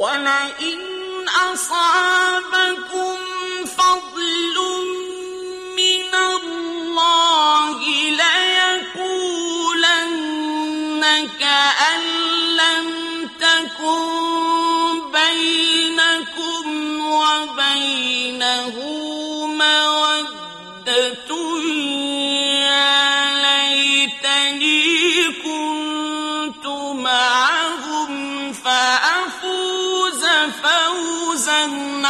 وَلَئِنْ أَصَابَكُمْ فَضْلٌ مِّنَ اللَّهِ لَيَقُولَنَّ كَأَن لَّمْ تَكُن بَيْنَكُمْ وَبَيْنَهُ مَوَدَّةٌ يَا لَيْتَنِي كُنتُ مَعَهُمْ فَأَفُوزَ فَوْزًا